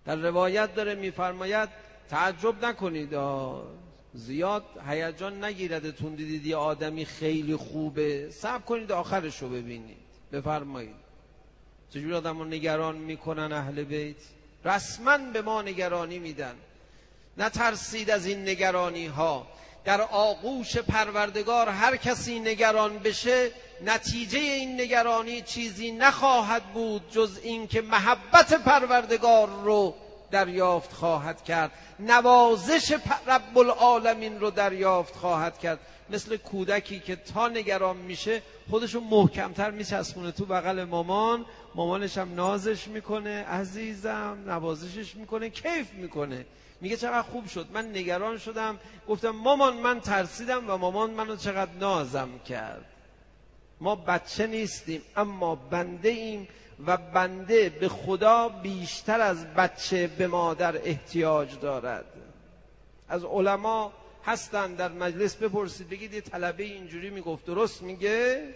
در روایت داره میفرماید تعجب نکنید، زیاد هیجان نگیردتون، دیدید یه آدمی خیلی خوبه، صبر کنید آخرش رو ببینید. بفرمایید چجور آدم رو نگران میکنن اهل بیت؟ رسما به ما نگرانی میدن. نترسید از این نگرانی ها. در آغوش پروردگار هر کسی نگران بشه، نتیجه این نگرانی چیزی نخواهد بود جز این که محبت پروردگار رو دریافت خواهد کرد، نوازش رب العالمین رو دریافت خواهد کرد. مثل کودکی که تا نگران میشه خودشو محکمتر میچسبونه تو بغل مامان، مامانش هم نازش میکنه، عزیزم، نوازشش میکنه، کیف میکنه، میگه چقدر خوب شد، من نگران شدم گفتم مامان من ترسیدم و مامان منو چقدر نازم کرد. ما بچه نیستیم اما بنده ایم و بنده به خدا بیشتر از بچه به مادر احتیاج دارد. از علما هستن در مجلس بپرسید بگید یه طلبه اینجوری میگفت، درست میگه؟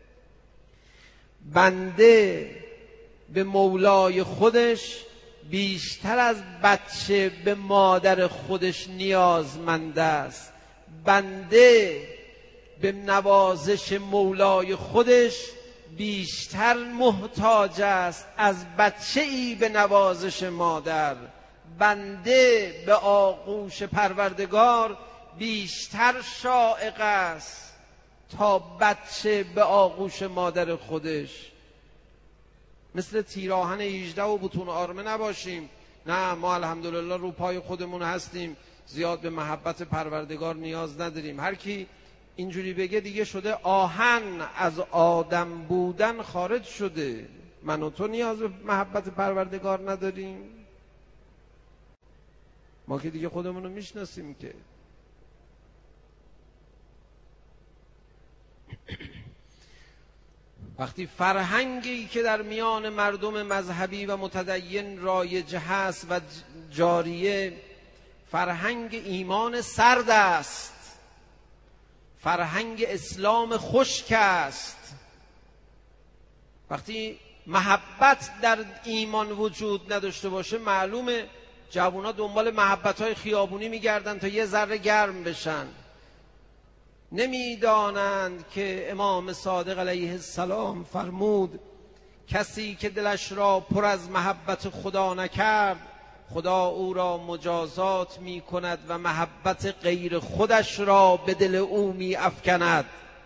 بنده به مولای خودش بیشتر از بچه به مادر خودش نیازمند است. بنده به نوازش مولای خودش بیشتر محتاج است از بچه ای به نوازش مادر. بنده به آغوش پروردگار بیشتر شائق است تا بچه به آغوش مادر خودش. مثل تیراهن 18 و بطون آرمه نباشیم. نه، ما الحمدلله رو پای خودمون هستیم، زیاد به محبت پروردگار نیاز نداریم. هر کی اینجوری بگه دیگه شده آهن از آدم بودن خارج شده. من و تو نیاز به محبت پروردگار نداریم؟ ما که دیگه خودمونو میشناسیم که. وقتی فرهنگی که در میان مردم مذهبی و متدین رایج هست و جاریه فرهنگ ایمان سرد است، فرهنگ اسلام خشک است، وقتی محبت در ایمان وجود نداشته باشه معلومه جوونا دنبال محبت‌های خیابونی میگردن تا یه ذره گرم بشن. نمیدانند که امام صادق علیه السلام فرمود کسی که دلش را پر از محبت خدا نکرد خدا او را مجازات می کند و محبت غیر خودش را به دل او می افکند.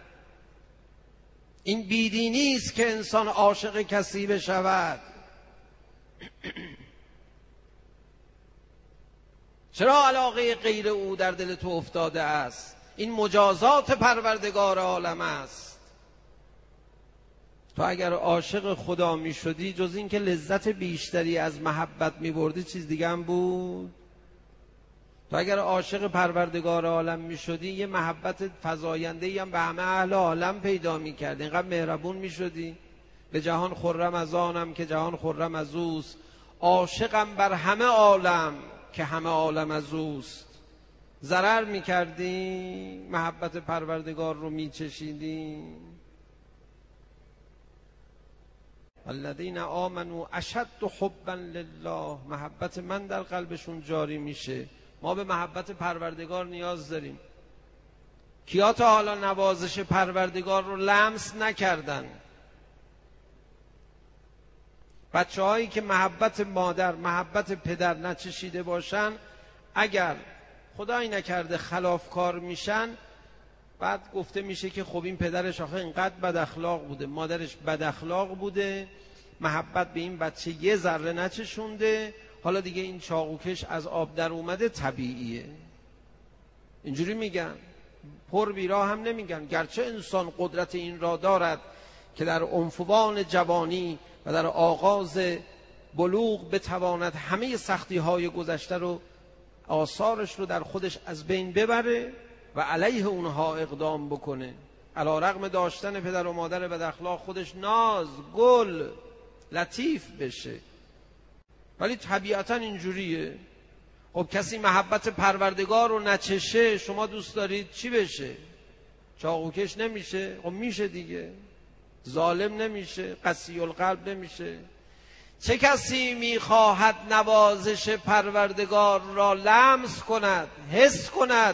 این بیدینی است که انسان عاشق کسی بشود. چرا علاقه غیر او در دل تو افتاده است؟ این مجازات پروردگار عالم است. تو اگر عاشق خدا می شدی جز این که لذت بیشتری از محبت می بردی چیز دیگه هم بود؟ تو اگر عاشق پروردگار عالم می شدی یه محبت فزاینده‌ای هم به همه اهل عالم پیدا می کردی، اینقدر مهربون می شدی. به جهان خرم از آنم که جهان خرم از اوست، عاشقم بر همه عالم که همه عالم از اوست. ضرر می کردی؟ محبت پروردگار رو می چشیدی؟ الذین آمنوا اشد حبا لله، محبت من در قلبشون جاری میشه. ما به محبت پروردگار نیاز داریم. کیا تا حالا نوازش پروردگار رو لمس نکردن؟ بچه هایی که محبت مادر، محبت پدر نچشیده باشن، اگر خدایی نکرده خلافکار میشن، بعد گفته میشه که خب این پدرش آخه اینقدر بد اخلاق بوده، مادرش بد اخلاق بوده، محبت به این بچه یه ذره نچشونده، حالا دیگه این چاقوکش از آب در اومده، طبیعیه. اینجوری میگن، پر بیراه هم نمیگن. گرچه انسان قدرت این را دارد که در عنفوان جوانی و در آغاز بلوغ بتواند همه سختی های گذشته رو، آثارش رو در خودش از بین ببره و علیه اونها اقدام بکنه. علی رغم داشتن پدر و مادر بد اخلاق خودش ناز، گل، لطیف بشه، ولی طبیعتا اینجوریه. خب کسی محبت پروردگار رو نچشه، شما دوست دارید چی بشه؟ چاقوکش نمیشه؟ خب میشه دیگه. ظالم نمیشه، قسی القلب نمیشه. چه کسی میخواهد نوازش پروردگار را لمس کند، حس کند؟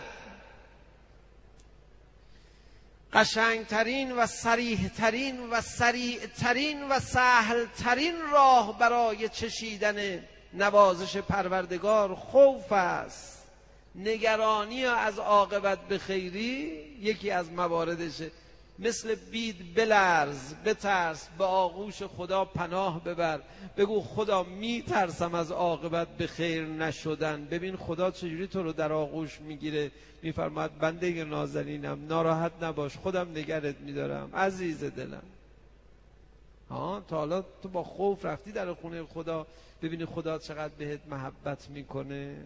قشنگترین و صریحترین و سریعترین و سهلترین راه برای چشیدن نوازش پروردگار خوف است. نگرانی از عاقبت به خیری یکی از مواردشه. مثل بید بلرز، بترس، به آغوش خدا پناه ببر، بگو خدا میترسم از عاقبت به خیر نشدن. ببین خدا چجوری تو رو در آغوش میگیره، میفرماید بنده نازنینم، ناراحت نباش، خودم نگرت میدارم عزیز دلم. تا حالا تو با خوف رفتی در خونه خدا، ببینی خدا چقدر بهت محبت میکنه.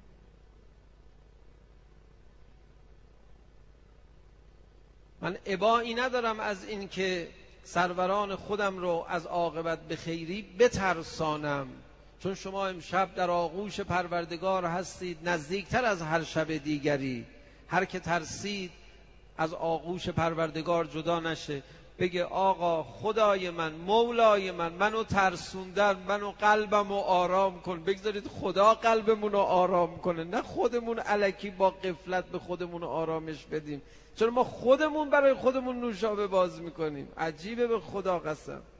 من ابایی ندارم از این که سروران خودم رو از عاقبت به خیری بترسانم، چون شما امشب در آغوش پروردگار هستید نزدیکتر از هر شب دیگری. هر که ترسید از آغوش پروردگار جدا نشه، بگه آقا خدای من، مولای من، منو ترسوندن، منو قلبمو آرام کن. بگذارید خدا قلبمونو آرام کنه، نه خودمون الکی با غفلت به خودمون آرامش بدیم، چون ما خودمون برای خودمون نوشابه باز میکنیم. عجیبه به خدا قسم.